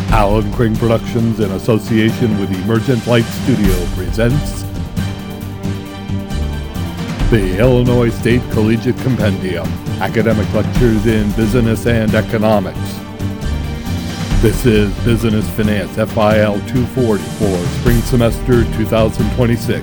Alan Kring Productions, in association with Emergent Light Studio, presents the Illinois State Collegiate Compendium, Academic Lectures in Business and Economics. This is Business Finance FIL 240 for spring semester 2026.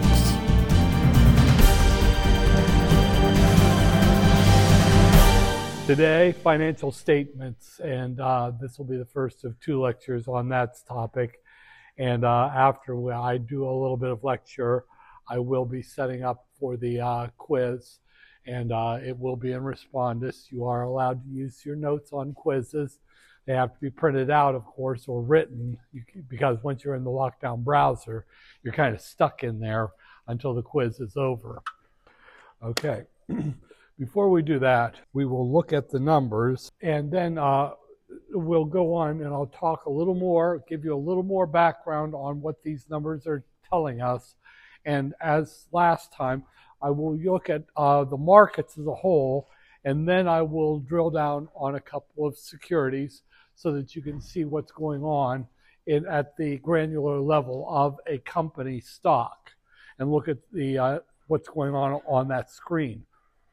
Today, financial statements, and this will be the first of two lectures on that topic. And after I do a little bit of lecture, I will be setting up for the quiz, and it will be in Respondus. You are allowed to use your notes on quizzes. They have to be printed out, of course, or written, because once you're in the lockdown browser, you're kind of stuck in there until the quiz is over. Okay. Before we do that, we will look at the numbers, and then we'll go on and I'll talk a little more, give you a little more background on what these numbers are telling us. And as last time, I will look at the markets as a whole, and then I will drill down on a couple of securities so that you can see what's going on at the granular level of a company stock, and look at the what's going on that screen.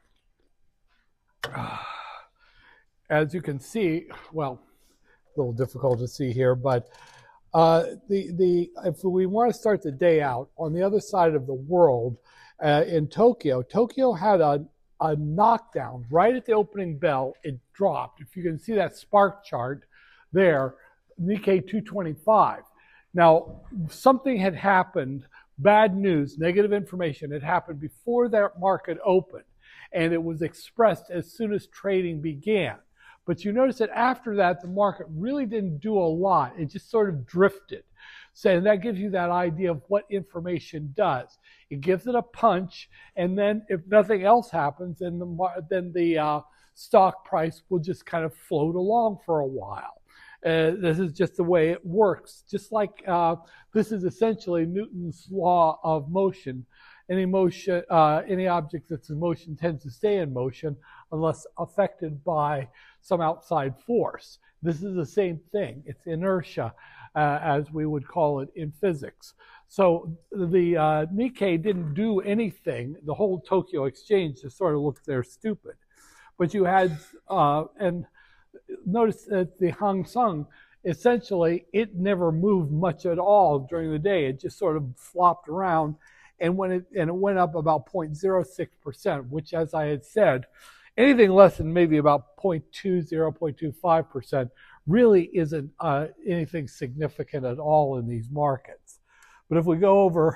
As you can see, well, a little difficult to see here, but if we want to start the day out on the other side of the world, in Tokyo had a knockdown right at the opening bell. It dropped. If you can see that spark chart there, Nikkei 225. Now, something had happened, bad news, negative information had happened before that market opened, and it was expressed as soon as trading began. But you notice that after that, the market really didn't do a lot. It just sort of drifted. So that gives you that idea of what information does. It gives it a punch, and then if nothing else happens, then the stock price will just kind of float along for a while. This is just the way it works. Just like this is essentially Newton's law of motion. Any object that's in motion tends to stay in motion unless affected by some outside force. This is the same thing. It's inertia, as we would call it in physics. So the Nikkei didn't do anything. The whole Tokyo Exchange just sort of looked there stupid. But you had, and notice that the Hang Seng, essentially, it never moved much at all during the day. It just sort of flopped around. And it went up about 0.06%, which, as I had said, anything less than maybe about 0.20, 0.25% really isn't anything significant at all in these markets. But if we go over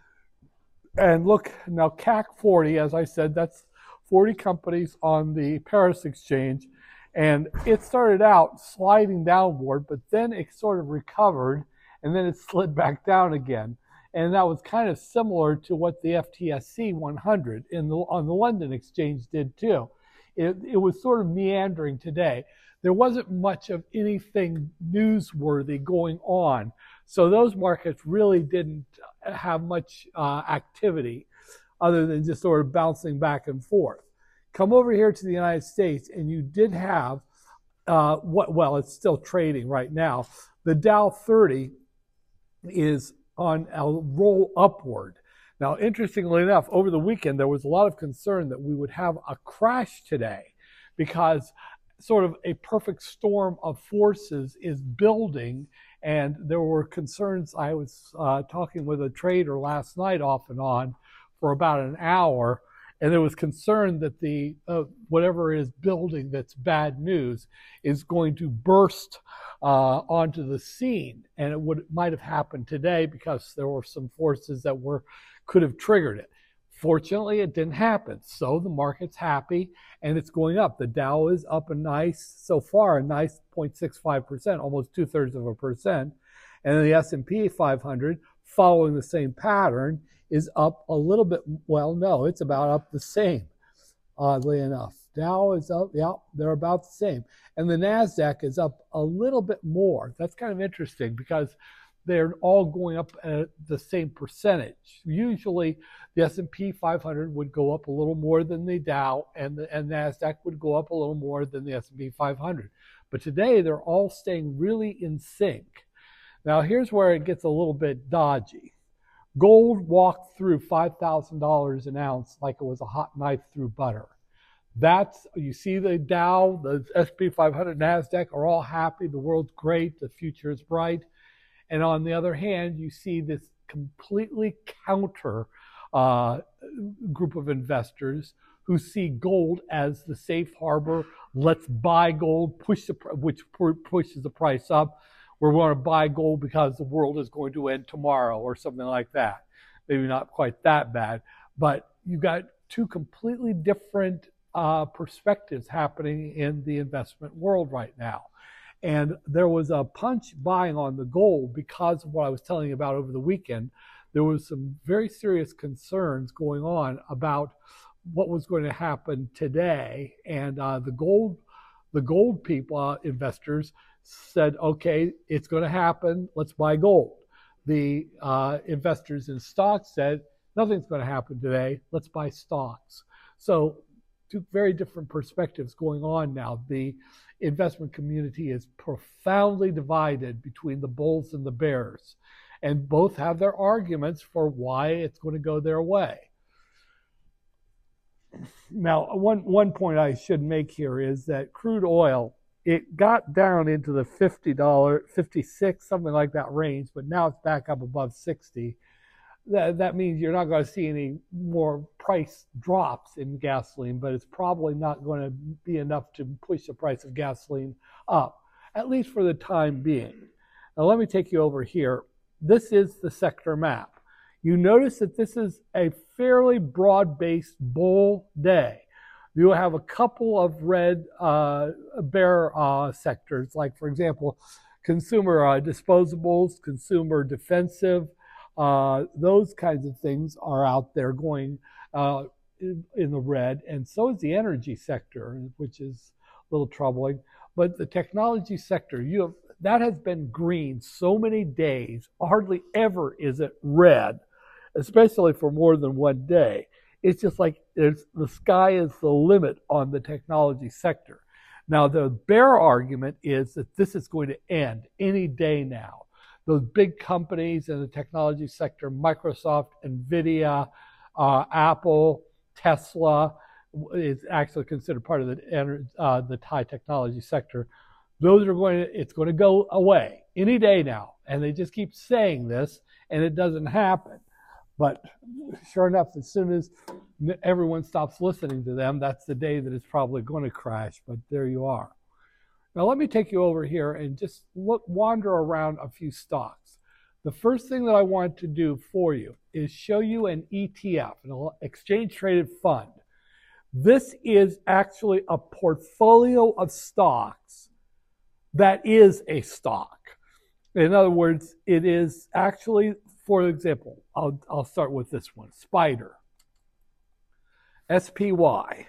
and look now, CAC 40, as I said, that's 40 companies on the Paris Exchange, and it started out sliding downward, but then it sort of recovered, and then it slid back down again. And that was kind of similar to what the FTSE 100 on the London Exchange did too. It was sort of meandering today. There wasn't much of anything newsworthy going on. So those markets really didn't have much activity other than just sort of bouncing back and forth. Come over here to the United States, and you did have, well, it's still trading right now. The Dow 30 is on a roll upward. Now, interestingly enough, over the weekend, there was a lot of concern that we would have a crash today because sort of a perfect storm of forces is building, and there were concerns. I was talking with a trader last night off and on for about an hour, and there was concern that the whatever is building that's bad news is going to burst onto the scene, and it might have happened today because there were some forces that could have triggered it. Fortunately, it didn't happen, so the market's happy and it's going up. The Dow is up a nice 0.65%, almost 2/3%, and the S&P 500, following the same pattern, is up a little bit. Well, no, it's about up the same, oddly enough. Dow is up, yeah, they're about the same. And the NASDAQ is up a little bit more. That's kind of interesting because they're all going up at the same percentage. Usually the S&P 500 would go up a little more than the Dow, and NASDAQ would go up a little more than the S&P 500. But today they're all staying really in sync. Now here's where it gets a little bit dodgy. Gold walked through $5,000 an ounce like it was a hot knife through butter. You see the Dow, the S&P 500, NASDAQ are all happy. The world's great. The future is bright. And on the other hand, you see this completely counter group of investors who see gold as the safe harbor. Let's buy gold, which pushes the price up. We want to buy gold because the world is going to end tomorrow or something like that. Maybe not quite that bad, but you've got two completely different perspectives happening in the investment world right now. And there was a punch buying on the gold because of what I was telling you about over the weekend. There was some very serious concerns going on about what was going to happen today. And the gold people, investors, said, okay, it's going to happen. Let's buy gold. The investors in stocks said, nothing's going to happen today. Let's buy stocks. So two very different perspectives going on now. The investment community is profoundly divided between the bulls and the bears, and both have their arguments for why it's going to go their way. Now, one point I should make here is that crude oil, it got down into the $50, 56, something like that range, but now it's back up above 60. That means you're not going to see any more price drops in gasoline, but it's probably not going to be enough to push the price of gasoline up, at least for the time being. Now let me take you over here. This is the sector map. You notice that this is a fairly broad-based bull day. You have a couple of red bear sectors, like, for example, consumer disposables, consumer defensive. Those kinds of things are out there going in the red, and so is the energy sector, which is a little troubling. But the technology sector, that has been green so many days, hardly ever is it red, especially for more than one day. It's just like the sky is the limit on the technology sector. Now, the bear argument is that this is going to end any day now. Those big companies in the technology sector, Microsoft, NVIDIA, Apple, Tesla, is actually considered part of the high technology sector. It's going to go away any day now. And they just keep saying this, and it doesn't happen. But sure enough, as soon as everyone stops listening to them, that's the day that it's probably going to crash. But there you are. Now let me take you over here and just wander around a few stocks. The first thing that I want to do for you is show you an ETF, an exchange traded fund. This is actually a portfolio of stocks that is a stock. In other words, it is actually, for example, I'll start with this one, Spider, SPY.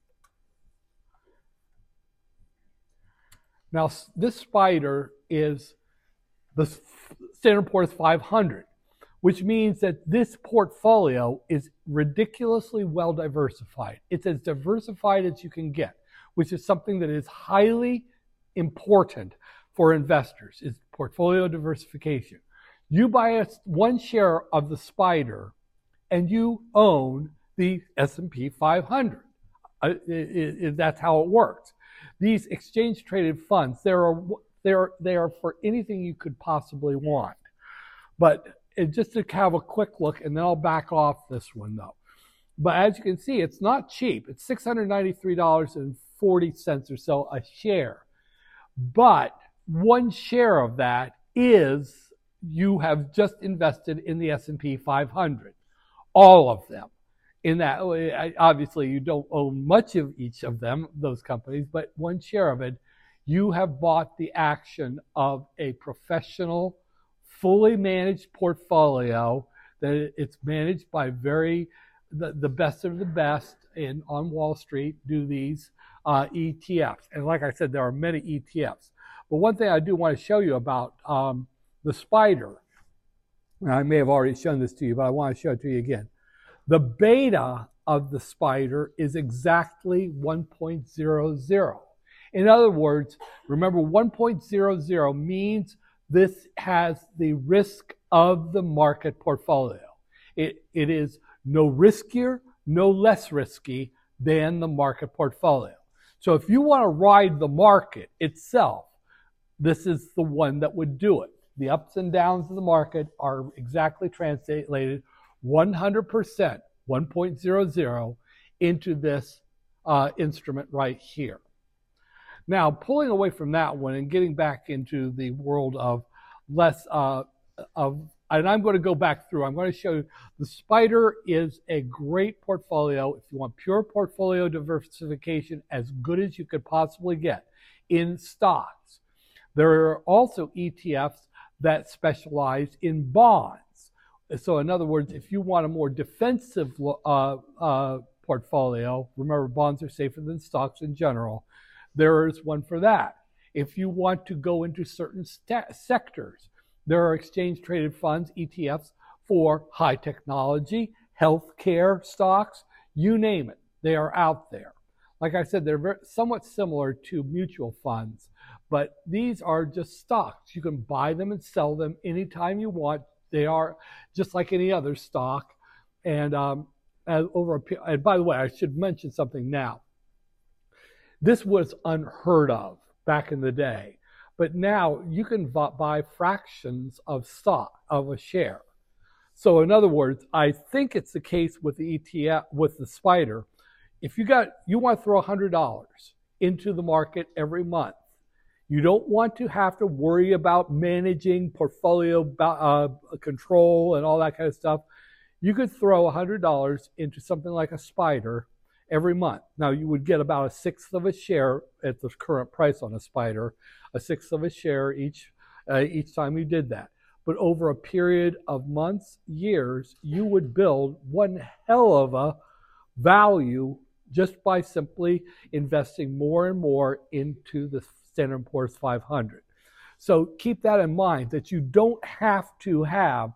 Now, this Spider is the Standard & Poor's 500, which means that this portfolio is ridiculously well diversified. It's as diversified as you can get, which is something that is highly important for investors, is portfolio diversification. You buy one share of the Spider and you own the S&P 500. That's how it works. These exchange-traded funds, they are for anything you could possibly want. But just to have a quick look, and then I'll back off this one, though. But as you can see, it's not cheap. It's $693.40 or so a share. But one share of that is you have just invested in the S&P 500, all of them. In that, obviously, you don't own much of each of them, those companies, but one share of it, you have bought the action of a professional, fully managed portfolio that it's managed by the best of the best on Wall Street do these ETFs. And like I said, there are many ETFs. But one thing I do want to show you about the Spider I may have already shown this to you, but I want to show it to you again. The beta of the spider is exactly 1.00. In other words, remember 1.00 means this has the risk of the market portfolio. It is no riskier, no less risky than the market portfolio. So if you want to ride the market itself, this is the one that would do it. The ups and downs of the market are exactly translated 100%, 1.00, into this instrument right here. Now, pulling away from that one and getting back into the world of and I'm going to go back through. I'm going to show you the spider is a great portfolio if you want pure portfolio diversification as good as you could possibly get in stocks. There are also ETFs that specialize in bonds. So in other words, if you want a more defensive portfolio, remember bonds are safer than stocks in general, there is one for that. If you want to go into certain sectors, there are exchange-traded funds, ETFs, for high technology, healthcare stocks, you name it. They are out there. Like I said, they're somewhat similar to mutual funds, but these are just stocks. You can buy them and sell them anytime you want. They are just like any other stock. And by the way, I should mention something now. This was unheard of back in the day. But now you can buy fractions of stock of a share. So in other words, I think it's the case with the ETF, with the spider. If you want to throw $100 into the market every month, you don't want to have to worry about managing portfolio control and all that kind of stuff. You could throw $100 into something like a spider every month. Now, you would get about 1/6 of a share at the current price on a spider, 1/6 of a share each time you did that. But over a period of months, years, you would build one hell of a value just by simply investing more and more into the Standard & Poor's 500. So keep that in mind, that you don't have to have,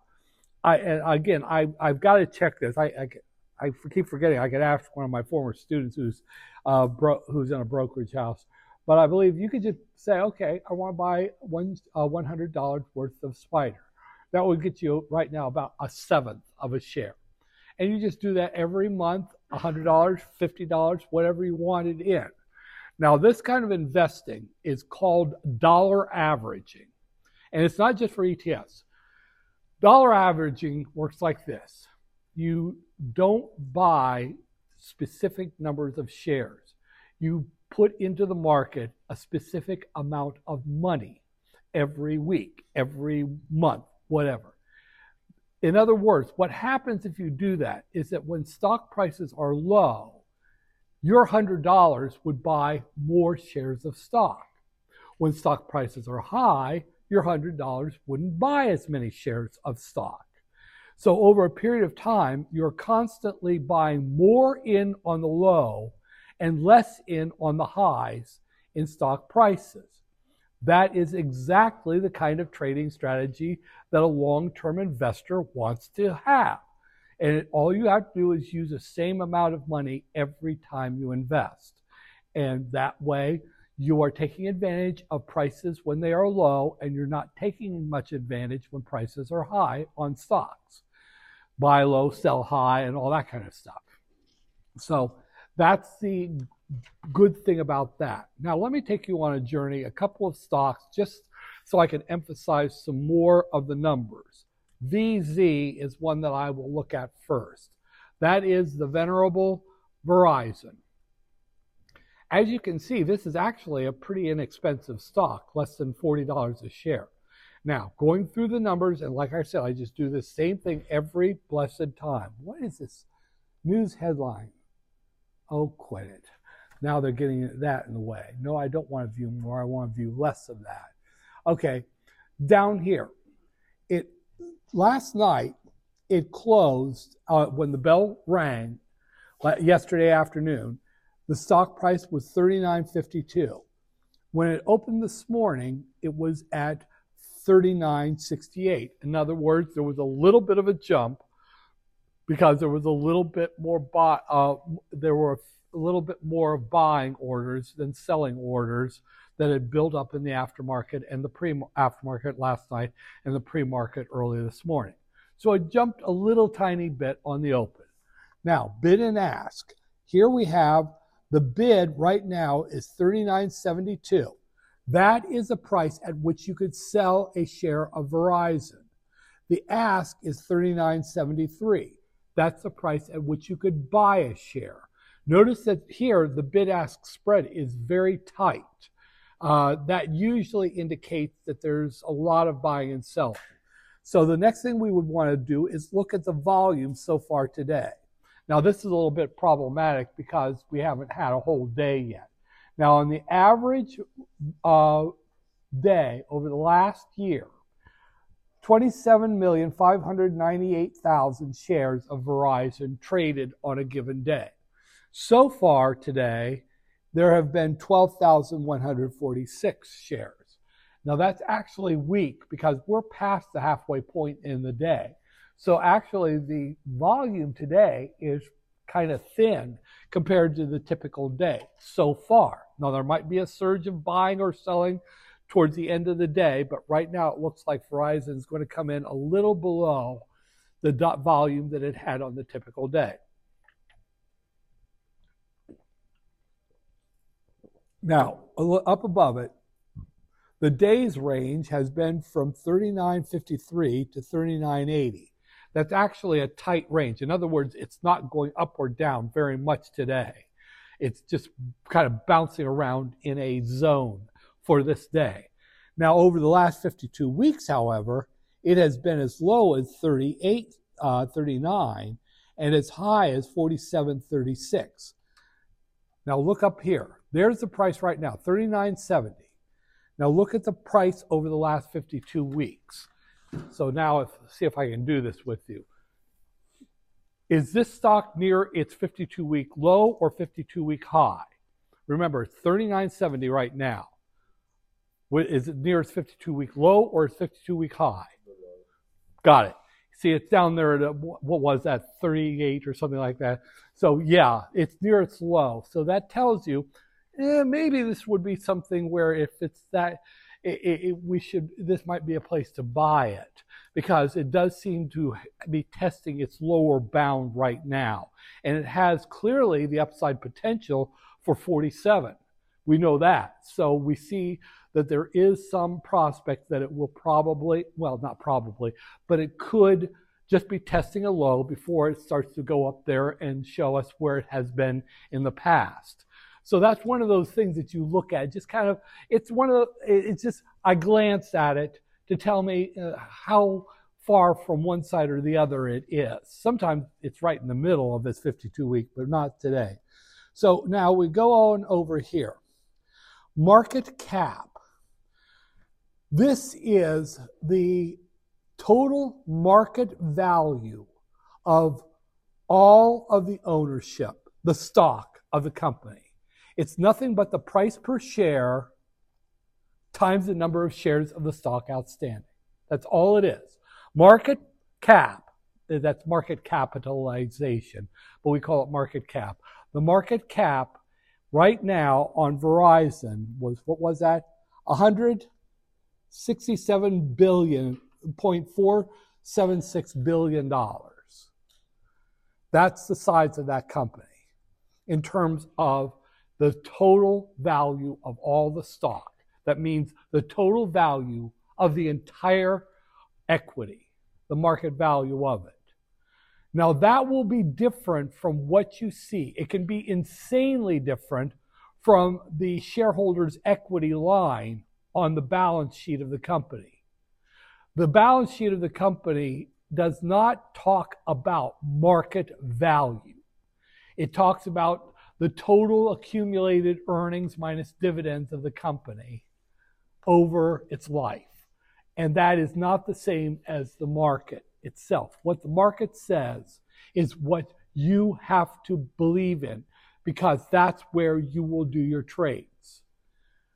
I've got to check this. I keep forgetting. I could ask one of my former students who's in a brokerage house. But I believe you could just say, okay, I want to buy $100 worth of spider. That would get you right now about 1/7 of a share. And you just do that every month, $100, $50, whatever you wanted in. Now, this kind of investing is called dollar averaging. And it's not just for ETFs. Dollar averaging works like this. You don't buy specific numbers of shares. You put into the market a specific amount of money every week, every month, whatever. In other words, what happens if you do that is that when stock prices are low, your $100 would buy more shares of stock. When stock prices are high, your $100 wouldn't buy as many shares of stock. So over a period of time, you're constantly buying more in on the low and less in on the highs in stock prices. That is exactly the kind of trading strategy that a long-term investor wants to have. And all you have to do is use the same amount of money every time you invest. And that way, you are taking advantage of prices when they are low, and you're not taking much advantage when prices are high on stocks. Buy low, sell high, and all that kind of stuff. So that's the good thing about that. Now, let me take you on a journey, a couple of stocks, just so I can emphasize some more of the numbers. VZ is one that I will look at first. That is the venerable Verizon. As you can see, this is actually a pretty inexpensive stock, less than $40 a share. Now, going through the numbers, and like I said, I just do the same thing every blessed time. What is this news headline? Oh, quit it. Now they're getting that in the way. No, I don't want to view more. I want to view less of that. Okay, down here. Last night, it closed when the bell rang yesterday afternoon. The stock price was $39.52. When it opened this morning, it was at $39.68. In other words, there was a little bit of a jump because there was a little bit more there were a little bit more of buying orders than selling orders that had built up in the aftermarket and the pre-aftermarket last night and the pre-market early this morning. So it jumped a little tiny bit on the open. Now, bid and ask. Here we have the bid right now is $39.72. That is the price at which you could sell a share of Verizon. The ask is $39.73. That's the price at which you could buy a share. Notice that here the bid-ask spread is very tight. That usually indicates that there's a lot of buying and selling. So the next thing we would want to do is look at the volume so far today. Now this is a little bit problematic because we haven't had a whole day yet. Now on the average day over the last year, 27,598,000 shares of Verizon traded on a given day. So far today, there have been 12,146 shares. Now that's actually weak because we're past the halfway point in the day. So actually the volume today is kind of thin compared to the typical day so far. Now there might be a surge of buying or selling towards the end of the day, but right now it looks like Verizon is going to come in a little below the volume that it had on the typical day. Now, up above it, the days range has been from 39.53 to 39.80. That's actually a tight range. In other words, it's not going up or down very much today. It's just kind of bouncing around in a zone for this day. Now, over the last 52 weeks, however, it has been as low as 38.39 and as high as 47.36. Now, look up here. There's the price right now, $39.70. Now, look at the price over the last 52 weeks. So now, see if I can do this with you. Is this stock near its 52-week low or 52-week high? Remember, it's $39.70 right now. Is it near its 52-week low or its 52-week high? Got it. See, it's down there at, what was that, 38 or something like that. So, yeah, it's near its low. So that tells you, maybe this would be something where if it's that, this might be a place to buy it because it does seem to be testing its lower bound right now. And it has clearly the upside potential for 47. We know that. So we see that there is some prospect that it will probably, well, not probably, but it could just be testing a low before it starts to go up there and show us where it has been in the past. So that's one of those things that you look at. Just kind of, it's just, I glanced at it to tell me how far from one side or the other it is. Sometimes it's right in the middle of this 52-week, but not today. So now we go on over here. Market cap. This is the total market value of all of the ownership, the stock of the company. It's nothing but the price per share times the number of shares of the stock outstanding. That's all it is. Market cap, that's market capitalization, but we call it market cap. The market cap right now on Verizon was, what was that? $167.476 billion. That's the size of that company in terms of the total value of all the stock. That means the total value of the entire equity, the market value of it. Now that will be different from what you see. It can be insanely different from the shareholders' equity line on the balance sheet of the company. The balance sheet of the company does not talk about market value. It talks about the total accumulated earnings minus dividends of the company over its life. And that is not the same as the market itself. What the market says is what you have to believe in because that's where you will do your trades.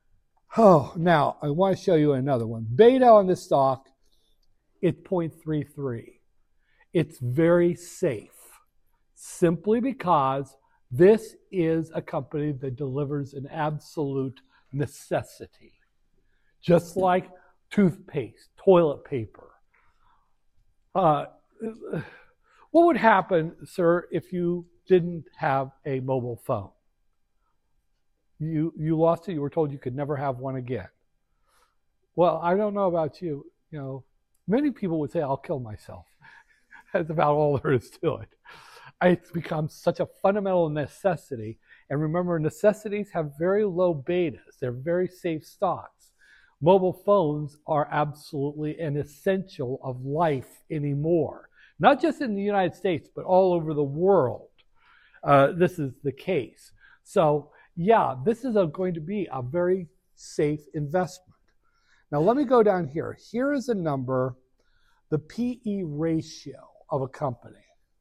Oh, now I want to show you another one. Beta on this stock, it's 0.33. It's very safe simply because this is a company that delivers an absolute necessity, just like toothpaste, toilet paper. What would happen, sir, if you didn't have a mobile phone? You lost it. You were told you could never have one again. Well, I don't know about you. You know, many people would say, "I'll kill myself." That's about all there is to it. It's become such a fundamental necessity. And remember, necessities have very low betas. They're very safe stocks. Mobile phones are absolutely an essential of life anymore. Not just in the United States, but all over the world. This is the case. So, yeah, this is going to be a very safe investment. Now, let me go down here. Here is a number, the PE ratio of a company.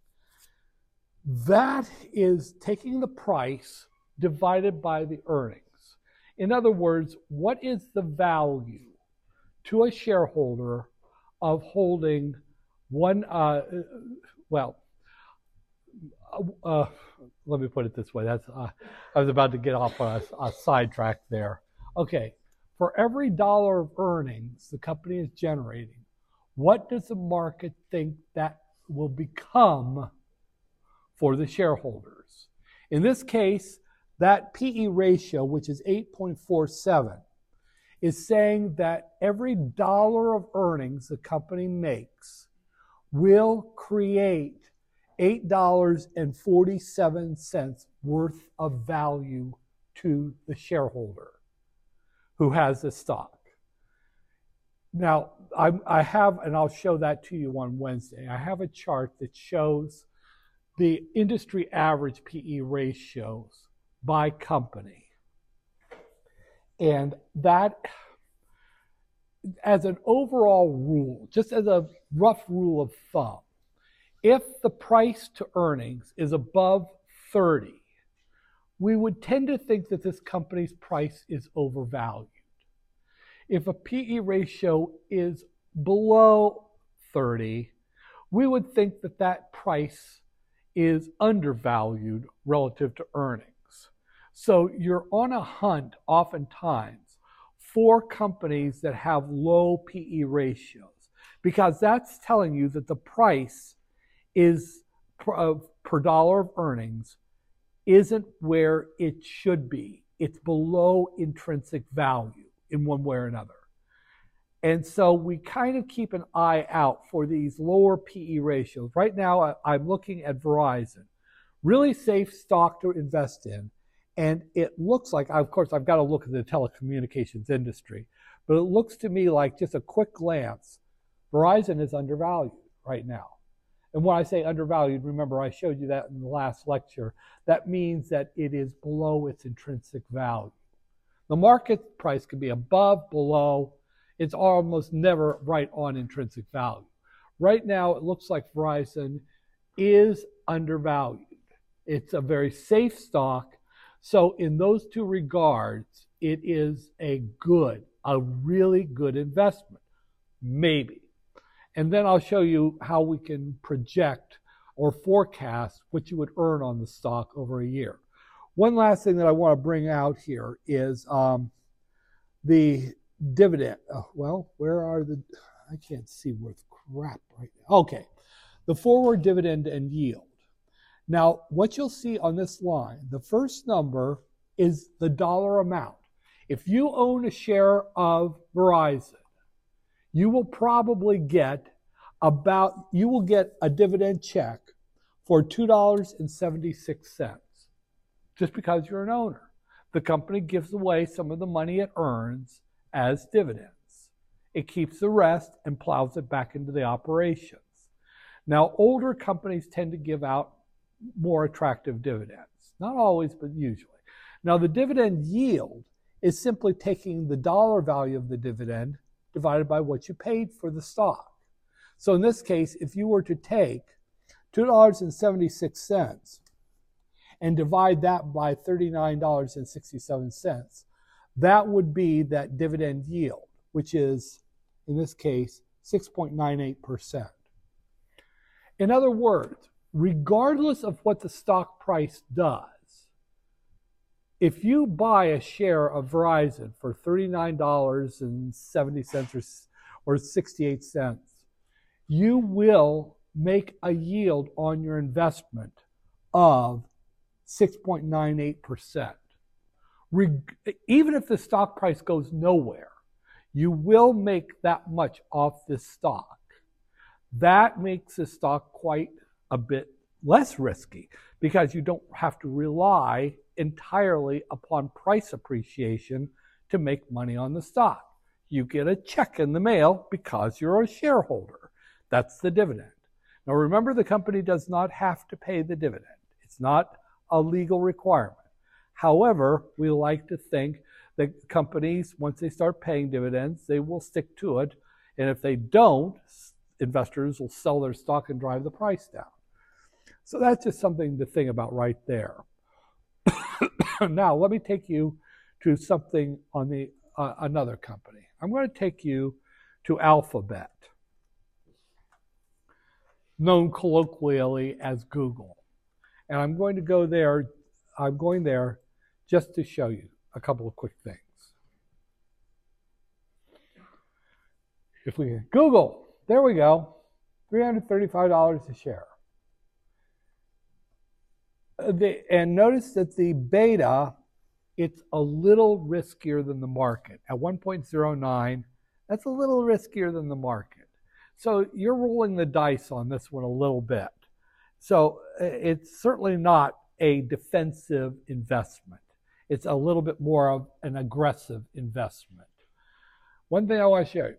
That is taking the price divided by the earnings. In other words, what is the value to a shareholder of holding one, let me put it this way. I was about to get off on a sidetrack there. Okay, for every dollar of earnings the company is generating, what does the market think that will become for the shareholders? In this case, that PE ratio, which is 8.47, is saying that every dollar of earnings the company makes will create $8.47 worth of value to the shareholder who has the stock. Now, I have, and I'll show that to you on Wednesday, I have a chart that shows the industry average PE ratios by company. And that, as an overall rule, just as a rough rule of thumb, if the price to earnings is above 30, we would tend to think that this company's price is overvalued. If a PE ratio is below 30, we would think that that price is undervalued relative to earnings. So you're on a hunt oftentimes for companies that have low PE ratios, because that's telling you that the price is per dollar of earnings isn't where it should be. It's below intrinsic value in one way or another. And so we kind of keep an eye out for these lower PE ratios. Right now, I'm looking at Verizon. Really safe stock to invest in. And it looks like, of course, I've got to look at the telecommunications industry, but it looks to me like just a quick glance, Verizon is undervalued right now. And when I say undervalued, remember I showed you that in the last lecture. That means that it is below its intrinsic value. The market price could be above, below. It's almost never right on intrinsic value. Right now, it looks like Verizon is undervalued. It's a very safe stock. So in those two regards, it is a really good investment. Maybe. And then I'll show you how we can project or forecast what you would earn on the stock over a year. One last thing that I want to bring out here is the dividend. Oh, well, where are I can't see worth crap right now. Okay, the forward dividend and yield. Now, what you'll see on this line, the first number is the dollar amount. If you own a share of Verizon, you will probably get a dividend check for $2.76, just because you're an owner. The company gives away some of the money it earns as dividends. It keeps the rest and plows it back into the operations. Now, older companies tend to give out more attractive dividends. Not always, but usually. Now, the dividend yield is simply taking the dollar value of the dividend divided by what you paid for the stock. So in this case, if you were to take $2.76 and divide that by $39.67, that would be that dividend yield, which is, in this case, 6.98%. In other words, regardless of what the stock price does, if you buy a share of Verizon for $39.70 or 68 cents, you will make a yield on your investment of 6.98%. Even if the stock price goes nowhere, you will make that much off this stock. That makes the stock quite a bit less risky because you don't have to rely entirely upon price appreciation to make money on the stock. You get a check in the mail because you're a shareholder. That's the dividend. Now remember, the company does not have to pay the dividend. It's not a legal requirement. However, we like to think that companies, once they start paying dividends, they will stick to it. And if they don't, investors will sell their stock and drive the price down. So that's just something to think about right there. Now, let me take you to something on the another company. I'm going to take you to Alphabet, known colloquially as Google. And I'm going there just to show you a couple of quick things. If we Google, there we go, $335 a share. And notice that the beta, it's a little riskier than the market. At 1.09, that's a little riskier than the market. So you're rolling the dice on this one a little bit. So it's certainly not a defensive investment. It's a little bit more of an aggressive investment. One thing I want to show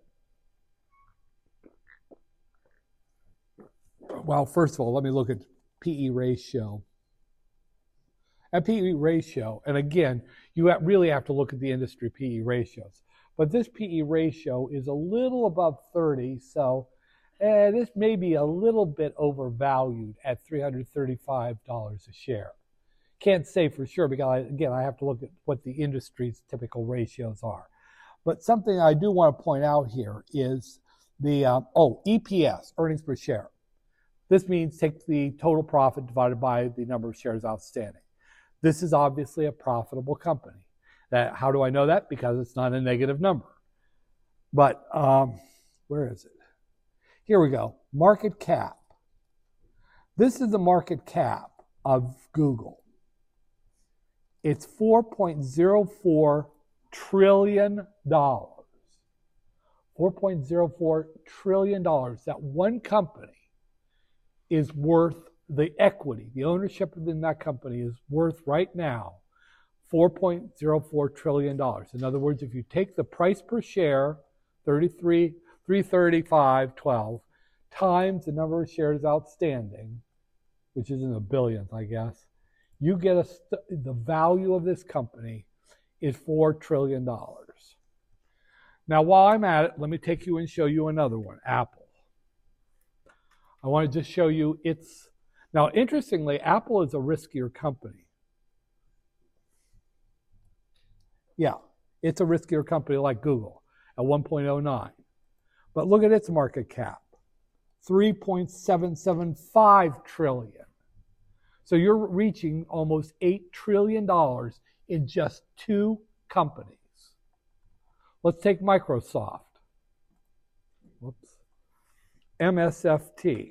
you. Well, first of all, let me look at PE ratio. At PE ratio, and again, you really have to look at the industry PE ratios. But this PE ratio is a little above 30, so this may be a little bit overvalued at $335 a share. Can't say for sure because, again, I have to look at what the industry's typical ratios are. But something I do want to point out here is the EPS, earnings per share. This means take the total profit divided by the number of shares outstanding. This is obviously a profitable company. How do I know that? Because it's not a negative number. But where is it? Here we go. Market cap. This is the market cap of Google. It's $4.04 trillion. $4.04 trillion. That one company is worth, the equity, the ownership in that company is worth right now $4.04 trillion. In other words, if you take the price per share, $335.12, times the number of shares outstanding, which is in the billions, I guess, you get the value of this company is $4 trillion. Now, while I'm at it, let me take you and show you another one, Apple. I want to just show you now, interestingly, Apple is a riskier company. Yeah, it's a riskier company like Google at 1.09. But look at its market cap, $3.775 trillion. So you're reaching almost $8 trillion in just two companies. Let's take Microsoft. Whoops. MSFT.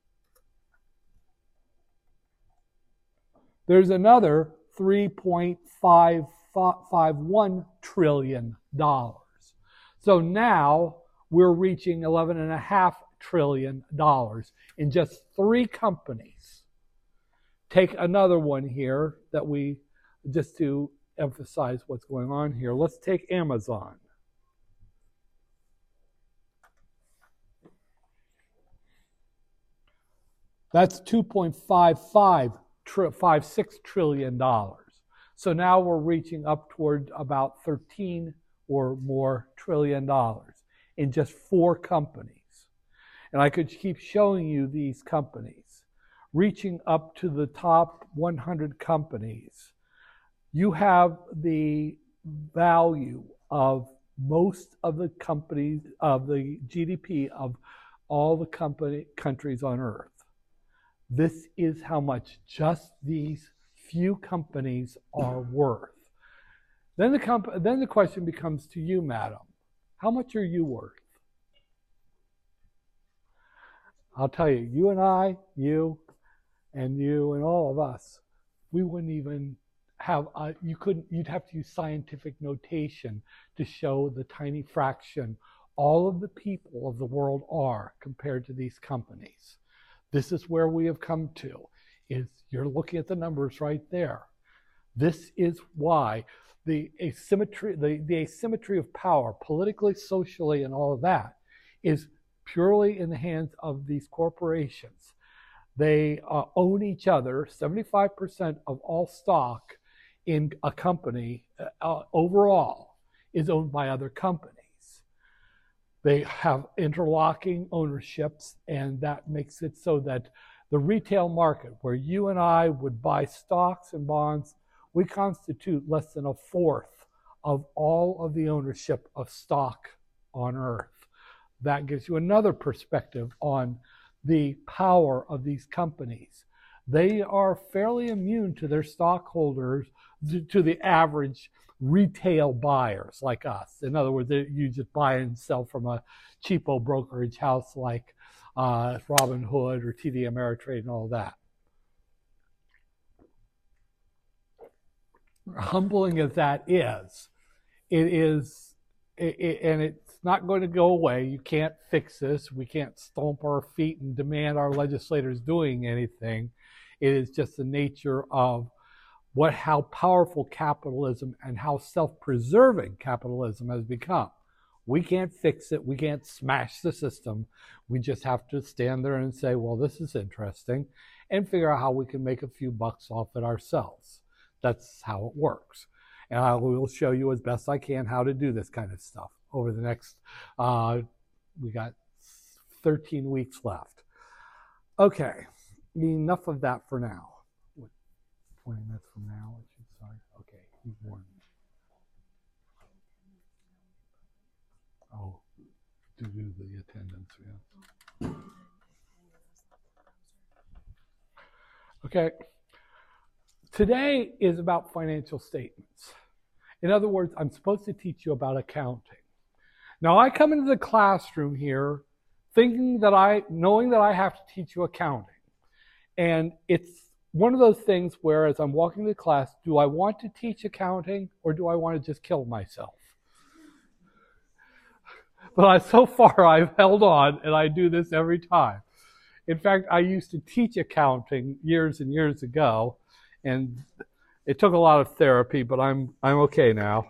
There's another $3.551 trillion. So now we're reaching $11.5 trillion in just three companies. Take another one here that just to emphasize what's going on here. Let's take Amazon. That's $2.56 trillion. So now we're reaching up toward about 13 or more trillion dollars in just four companies. And I could keep showing you these companies. Reaching up to the top 100 companies, you have the value of most of the companies, of the GDP of all the countries on Earth. This is how much just these few companies are worth. Then the question becomes to you, madam, how much are you worth? I'll tell you, you and I, you and all of us, we wouldn't even have, you'd have to use scientific notation to show the tiny fraction all of the people of the world are compared to these companies. This is where we have come to, is you're looking at the numbers right there. This is why the asymmetry of power, politically, socially, and all of that, is purely in the hands of these corporations. They own each other. 75% of all stock in a company overall is owned by other companies. They have interlocking ownerships, and that makes it so that the retail market, where you and I would buy stocks and bonds, we constitute less than a fourth of all of the ownership of stock on Earth. That gives you another perspective on the power of these companies. They are fairly immune to their stockholders, to the average retail buyers like us. In other words, you just buy and sell from a cheapo brokerage house like Robinhood or TD Ameritrade and all that. Humbling as that is, and it's not going to go away. You can't fix this. We can't stomp our feet and demand our legislators doing anything. It is just the nature of how powerful capitalism and how self-preserving capitalism has become. We can't fix it. We can't smash the system. We just have to stand there and say, well, this is interesting, and figure out how we can make a few bucks off it ourselves. That's how it works. And I will show you as best I can how to do this kind of stuff over the next, we got 13 weeks left. Okay, enough of that for now. 20 minutes from now, I should start. Okay, he's warned me. Oh, to do the attendance, yeah. Okay. Today is about financial statements. In other words, I'm supposed to teach you about accounting. Now, I come into the classroom here knowing that I have to teach you accounting. And it's one of those things where, as I'm walking to class, do I want to teach accounting or do I want to just kill myself? But so far, I've held on, and I do this every time. In fact, I used to teach accounting years and years ago, and it took a lot of therapy, but I'm okay now.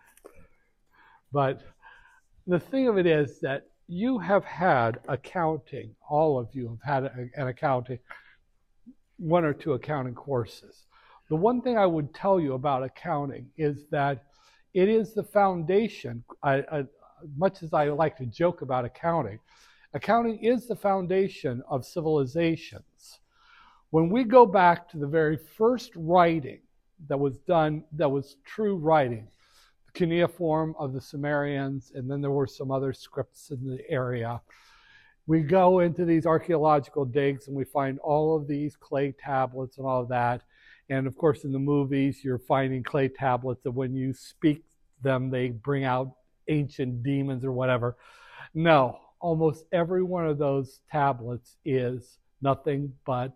But the thing of it is that you have had accounting, all of you have had an accounting, one or two accounting courses. The one thing I would tell you about accounting is that it is the foundation. Much as I like to joke about accounting, accounting is the foundation of civilizations. When we go back to the very first writing that was done, that was true writing, the cuneiform of the Sumerians, and then there were some other scripts in the area. We go into these archaeological digs and we find all of these clay tablets and all of that. And of course, in the movies, you're finding clay tablets that when you speak them, they bring out ancient demons or whatever. No, almost every one of those tablets is nothing but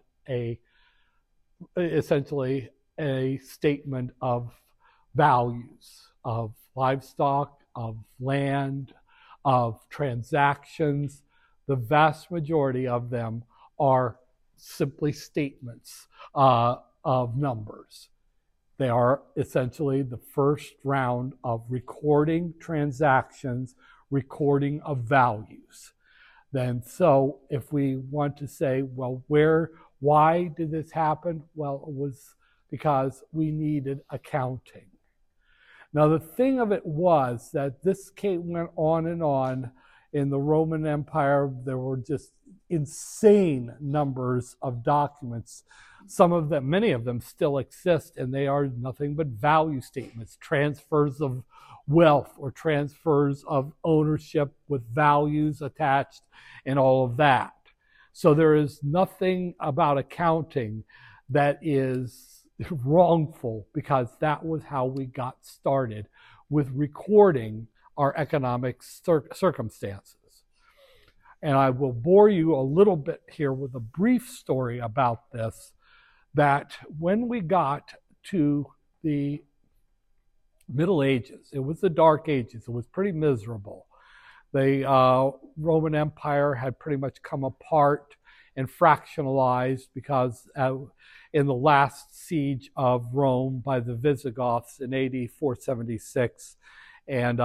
essentially a statement of values, of livestock, of land, of transactions. The vast majority of them are simply statements of numbers. They are essentially the first round of recording transactions, recording of values. Then, so if we want to say, well, why did this happen? Well, it was because we needed accounting. Now, the thing of it was that this went on and on. In the Roman Empire, there were just insane numbers of documents Many of them still exist, and they are nothing but value statements, transfers of wealth or transfers of ownership with values attached and all of that. So there is nothing about accounting that is wrongful, because that was how we got started with recording our economic circumstances. And I will bore you a little bit here with a brief story about this, that when we got to the Middle Ages, it was the Dark Ages, it was pretty miserable. The Roman Empire had pretty much come apart and fractionalized, because in the last siege of Rome by the Visigoths in AD 476, and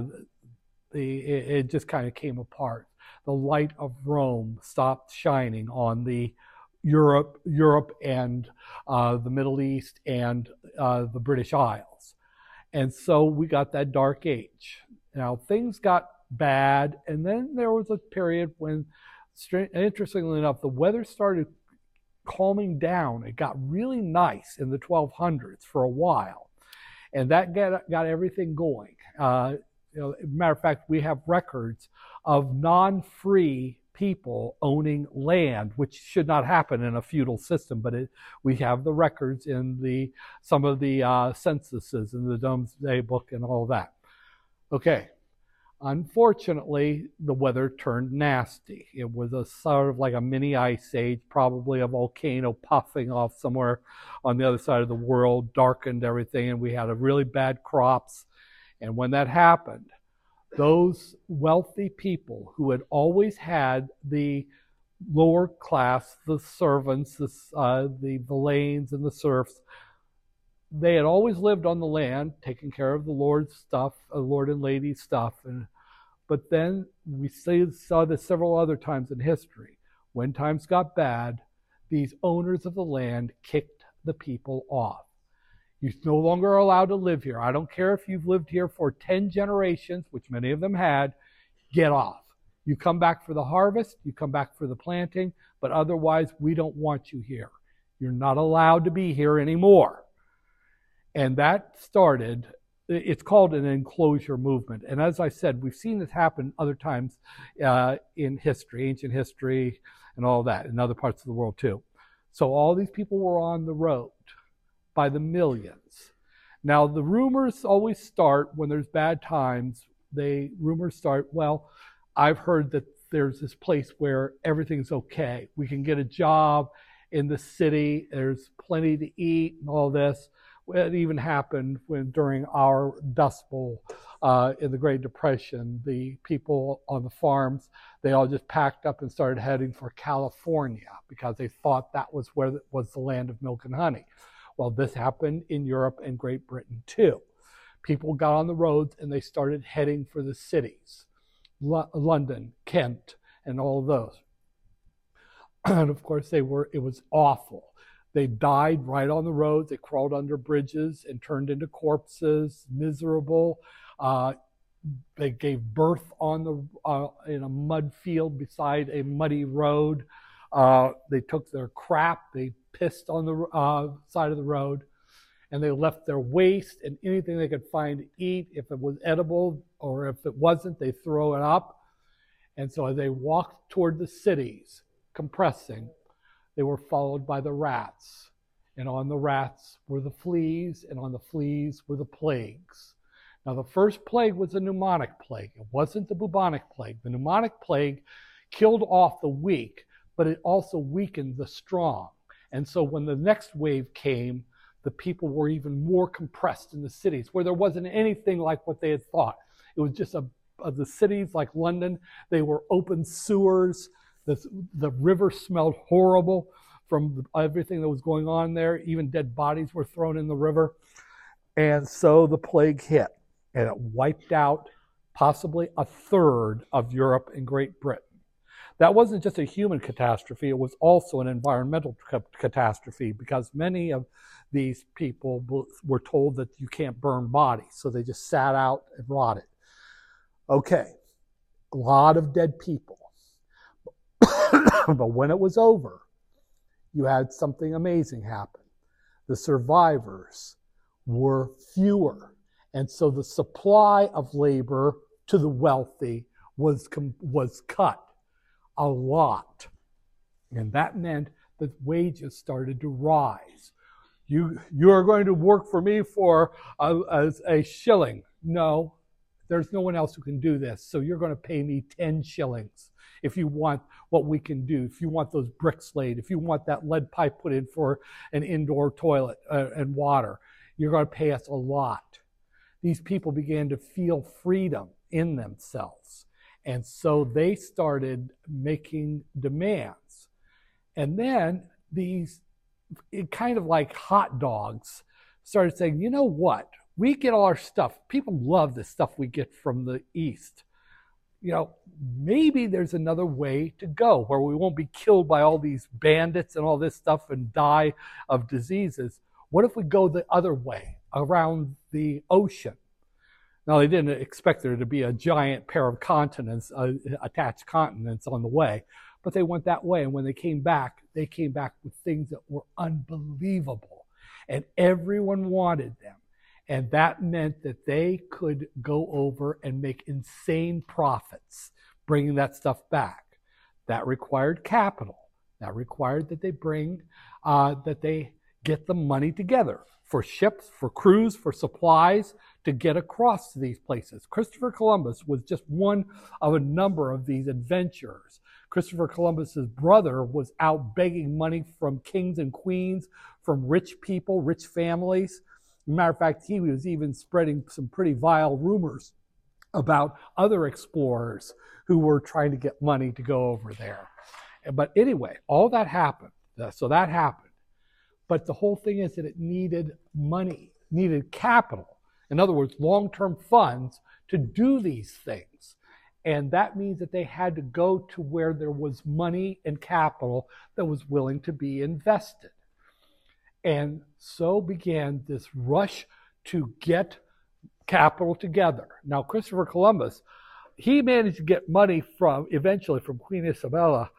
it just kind of came apart. The light of Rome stopped shining on the Europe and the Middle East and the British Isles. And so we got that Dark Age. Now things got bad, and then there was a period when, interestingly enough, the weather started calming down. It got really nice in the 1200s for a while, and that got everything going. Matter of fact, we have records of non-free people owning land, which should not happen in a feudal system, but we have the records in some of the censuses in the Domesday Book and all that. Okay. Unfortunately, the weather turned nasty. It was a sort of like a mini ice age, probably a volcano puffing off somewhere on the other side of the world, darkened everything, and we had a really bad crops. And when that happened, those wealthy people who had always had the lower class, the servants, the villeins and the serfs, they had always lived on the land, taking care of the Lord's stuff, Lord and Lady's stuff. But then we saw this several other times in history. When times got bad, these owners of the land kicked the people off. You're no longer allowed to live here. I don't care if you've lived here for 10 generations, which many of them had, get off. You come back for the harvest, you come back for the planting, but otherwise we don't want you here. You're not allowed to be here anymore. And that started, it's called an enclosure movement. And as I said, we've seen this happen other times in history, ancient history and all that, in other parts of the world too. So all these people were on the road by the millions. Now the rumors always start when there's bad times. Rumors start, well, I've heard that there's this place where everything's okay. We can get a job in the city. There's plenty to eat and all this. It even happened during our Dust Bowl in the Great Depression. The people on the farms, they all just packed up and started heading for California because they thought that was where it was the land of milk and honey. Well, this happened in Europe and Great Britain too. People got on the roads and they started heading for the cities, London, Kent, and all of those. And of course, it was awful. They died right on the roads. They crawled under bridges and turned into corpses, miserable. They gave birth in a mud field beside a muddy road. They took their crap. They pissed on the side of the road, and they left their waste and anything they could find to eat. If it was edible or if it wasn't, they throw it up. And so as they walked toward the cities, compressing, they were followed by the rats. And on the rats were the fleas, and on the fleas were the plagues. Now, the first plague was a pneumonic plague. It wasn't the bubonic plague. The pneumonic plague killed off the weak, but it also weakened the strong. And so when the next wave came, the people were even more compressed in the cities, where there wasn't anything like what they had thought. It was just the cities like London, they were open sewers. The river smelled horrible from everything that was going on there. Even dead bodies were thrown in the river. And so the plague hit, and it wiped out possibly a third of Europe and Great Britain. That wasn't just a human catastrophe, it was also an environmental catastrophe, because many of these people were told that you can't burn bodies, so they just sat out and rotted. Okay, a lot of dead people. But when it was over, you had something amazing happen. The survivors were fewer. And so the supply of labor to the wealthy was cut a lot. And that meant that wages started to rise. You are going to work for me for a shilling. No, there's no one else who can do this. So you're going to pay me 10 shillings if you want what we can do, if you want those bricks laid, if you want that lead pipe put in for an indoor toilet and water. You're going to pay us a lot. These people began to feel freedom in themselves. And so they started making demands. And then these, kind of like hot dogs, started saying, you know what? We get all our stuff. People love the stuff we get from the East. You know, maybe there's another way to go where we won't be killed by all these bandits and all this stuff and die of diseases. What if we go the other way, around the ocean? Now, they didn't expect there to be a giant pair of continents, attached continents on the way, but they went that way. And when they came back with things that were unbelievable. And everyone wanted them. And that meant that they could go over and make insane profits, bringing that stuff back. That required capital. That required that they get the money together for ships, for crews, for supplies to get across to these places. Christopher Columbus was just one of a number of these adventurers. Christopher Columbus's brother was out begging money from kings and queens, from rich people, rich families. As a matter of fact, he was even spreading some pretty vile rumors about other explorers who were trying to get money to go over there. But anyway, all that happened. So that happened. But the whole thing is that it needed money, needed capital. In other words, long-term funds to do these things. And that means that they had to go to where there was money and capital that was willing to be invested. And so began this rush to get capital together. Now, Christopher Columbus, he managed to get money eventually from Queen Isabella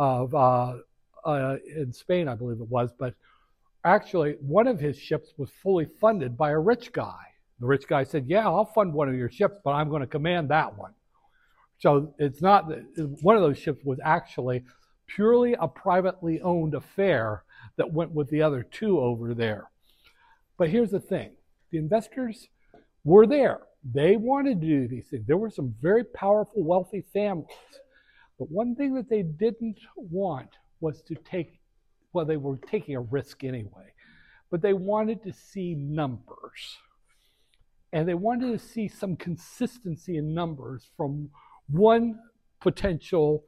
in Spain, I believe it was, but actually one of his ships was fully funded by a rich guy. The rich guy said, yeah, I'll fund one of your ships, but I'm going to command that one. So it's not that one of those ships was actually purely a privately owned affair that went with the other two over there. But here's the thing. The investors were there. They wanted to do these things. There were some very powerful, wealthy families. But one thing that they didn't want was to take, well, they were taking a risk anyway, but they wanted to see numbers. And they wanted to see some consistency in numbers from one potential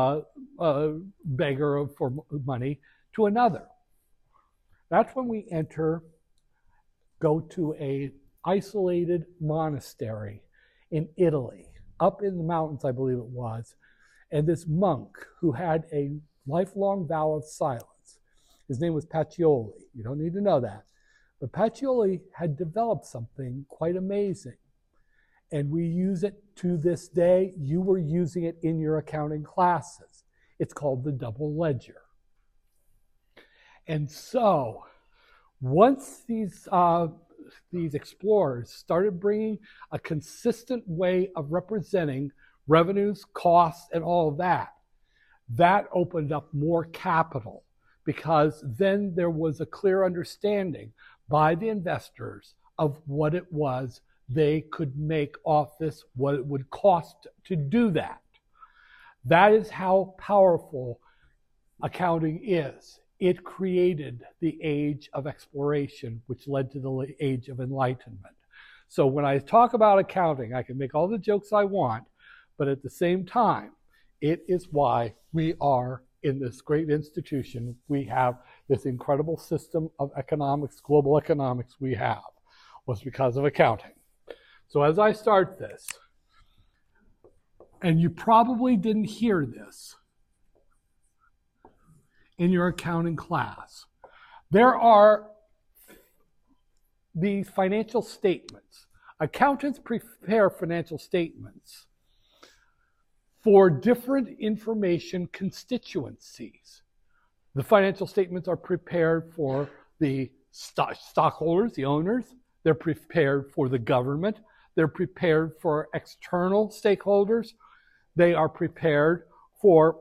beggar for money to another. That's when we go to a isolated monastery in Italy, up in the mountains, I believe it was, and this monk who had a lifelong vow of silence. His name was Pacioli. You don't need to know that. But Pacioli had developed something quite amazing. And we use it to this day. You were using it in your accounting classes. It's called the double ledger. And so, once these explorers started bringing a consistent way of representing revenues, costs, and all of that, that opened up more capital, because then there was a clear understanding by the investors of what it was they could make off this, what it would cost to do that. That is how powerful accounting is. It created the age of exploration, which led to the age of enlightenment. So when I talk about accounting, I can make all the jokes I want, but at the same time, it is why we are in this great institution. We have this incredible system of economics, global economics we have, was because of accounting. So as I start this, and you probably didn't hear this in your accounting class, there are these financial statements. Accountants prepare financial statements for different information constituencies. The financial statements are prepared for the stockholders, the owners. They're prepared for the government. They're prepared for external stakeholders. They are prepared for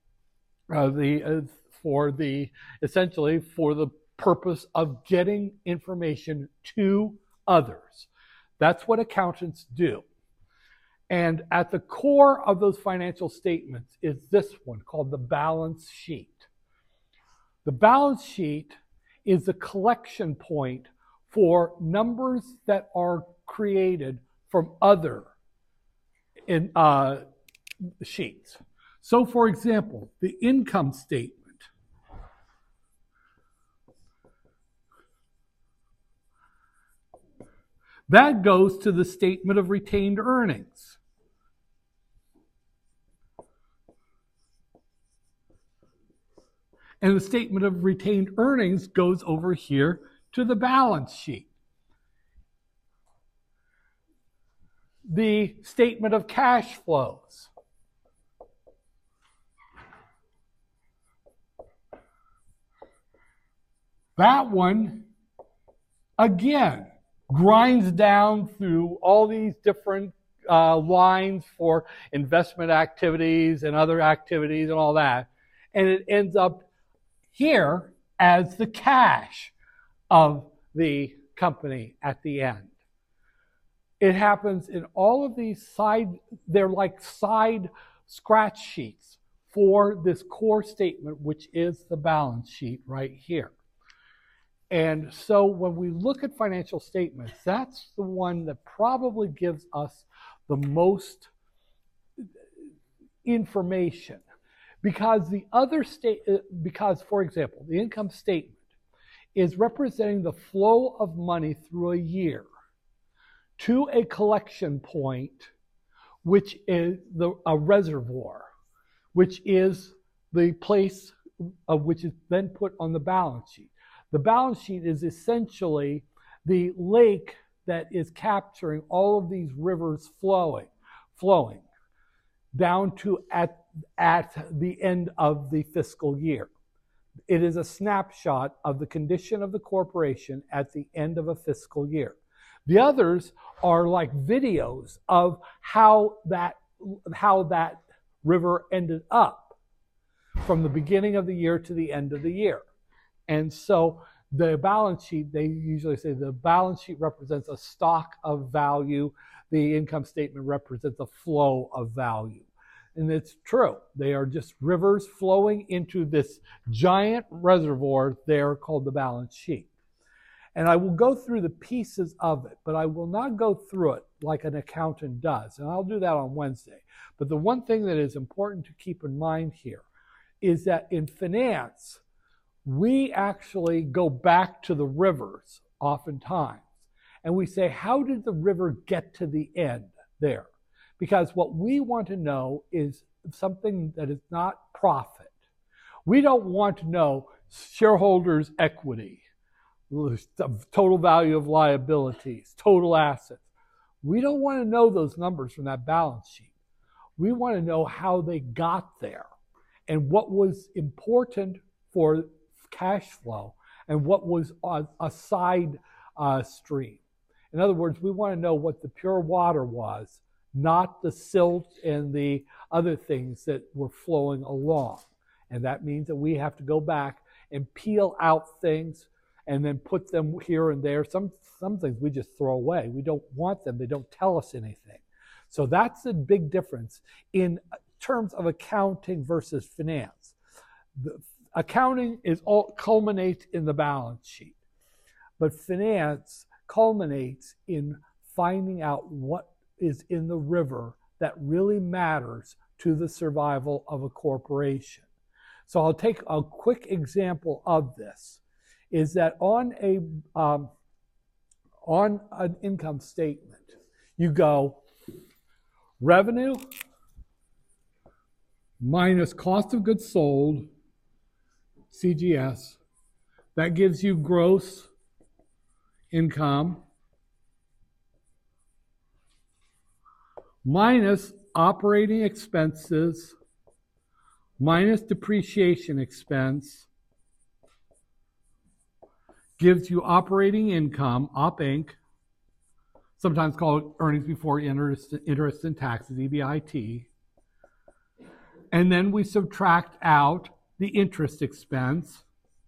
essentially for the purpose of getting information to others. That's what accountants do. And at the core of those financial statements is this one called the balance sheet. The balance sheet is the collection point for numbers that are created from other sheets. So, for example, the income statement. That goes to the statement of retained earnings. And the statement of retained earnings goes over here to the balance sheet. The statement of cash flows. That one, again, grinds down through all these different lines for investment activities and other activities and all that. And it ends up here as the cash of the company at the end. It happens in all of these they're like side scratch sheets for this core statement, which is the balance sheet right here. And so when we look at financial statements, that's the one that probably gives us the most information. Because for example, the income statement is representing the flow of money through a year to a collection point, which is a reservoir, which is the place of which is then put on the balance sheet. The balance sheet is essentially the lake that is capturing all of these rivers flowing down to at the end of the fiscal year. It is a snapshot of the condition of the corporation at the end of a fiscal year. The others are like videos of how that river ended up from the beginning of the year to the end of the year. And so the balance sheet, they usually say the balance sheet represents a stock of value. The income statement represents a flow of value. And it's true. They are just rivers flowing into this giant reservoir there called the balance sheet. And I will go through the pieces of it, but I will not go through it like an accountant does. And I'll do that on Wednesday. But the one thing that is important to keep in mind here is that in finance, we actually go back to the rivers oftentimes. And we say, how did the river get to the end there? Because what we want to know is something that is not profit. We don't want to know shareholders' equity, total value of liabilities, total assets. We don't want to know those numbers from that balance sheet. We want to know how they got there and what was important for cash flow and what was a side stream. In other words, we want to know what the pure water was, not the silt and the other things that were flowing along. And that means that we have to go back and peel out things and then put them here and there. Some things we just throw away. We don't want them. They don't tell us anything. So that's the big difference in terms of accounting versus finance. The accounting culminates in the balance sheet, but finance culminates in finding out what is in the river that really matters to the survival of a corporation. So I'll take a quick example of this. Is that on an income statement, you go revenue minus cost of goods sold, CGS. That gives you gross income minus operating expenses minus depreciation expense gives you operating income, Op Inc., sometimes called earnings before interest and taxes, EBIT. And then we subtract out the interest expense,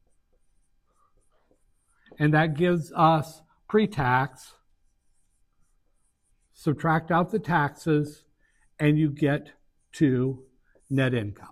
and that gives us pre-tax. Subtract out the taxes, and you get to net income.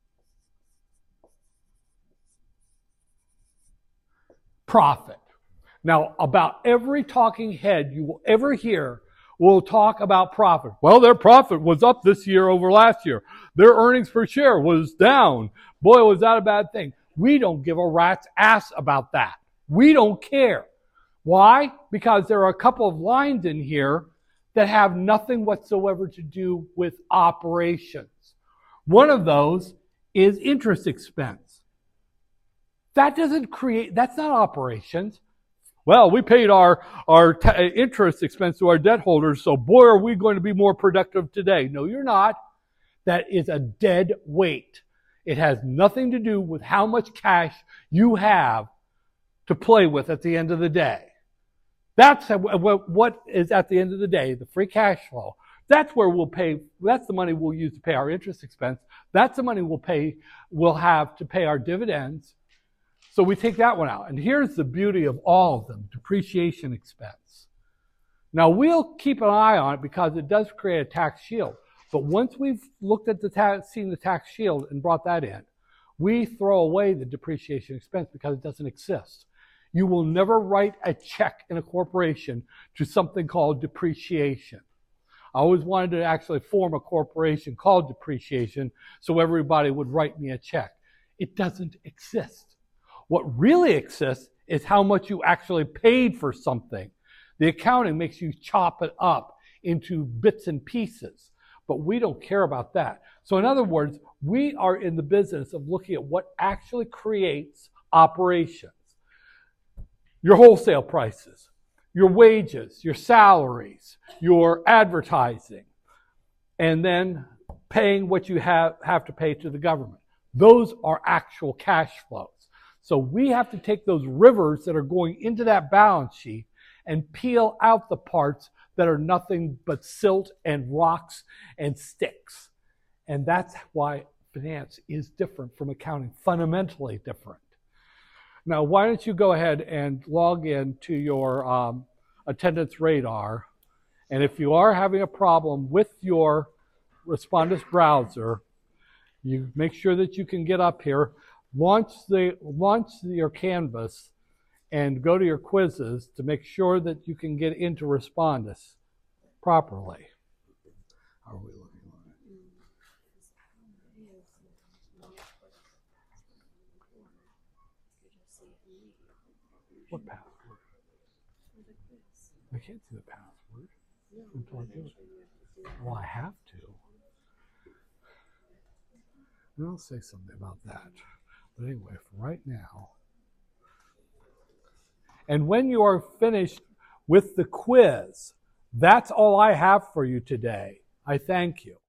Profit. Now, about every talking head you will ever hear will talk about profit. Well, their profit was up this year over last year. Their earnings per share was down. Boy, was that a bad thing. We don't give a rat's ass about that. We don't care. Why? Because there are a couple of lines in here that have nothing whatsoever to do with operations. One of those is interest expense. That's not operations. Well, we paid our interest expense to our debt holders, so boy, are we going to be more productive today. No, you're not. That is a dead weight. It has nothing to do with how much cash you have to play with at the end of the day. That's what is at the end of the day, the free cash flow. That's where that's the money we'll use to pay our interest expense. That's the money we'll have to pay our dividends. So we take that one out. And here's the beauty of all of them, depreciation expense. Now we'll keep an eye on it because it does create a tax shield. But once we've looked at seen the tax shield and brought that in, we throw away the depreciation expense because it doesn't exist. You will never write a check in a corporation to something called depreciation. I always wanted to actually form a corporation called depreciation so everybody would write me a check. It doesn't exist. What really exists is how much you actually paid for something. The accounting makes you chop it up into bits and pieces, but we don't care about that. So in other words, we are in the business of looking at what actually creates operations. Your wholesale prices, your wages, your salaries, your advertising, and then paying what you have to pay to the government. Those are actual cash flows. So we have to take those rivers that are going into that balance sheet and peel out the parts that are nothing but silt and rocks and sticks. And that's why finance is different from accounting, fundamentally different. Now, why don't you go ahead and log in to your attendance radar. And if you are having a problem with your Respondus browser, you make sure that you can get up here, launch your Canvas, and go to your quizzes to make sure that you can get into Respondus properly. How are we looking on it? What password? I can't see the password until I do it. Well, I have to. And I'll say something about that. But anyway, for right now. And when you are finished with the quiz, that's all I have for you today. I thank you.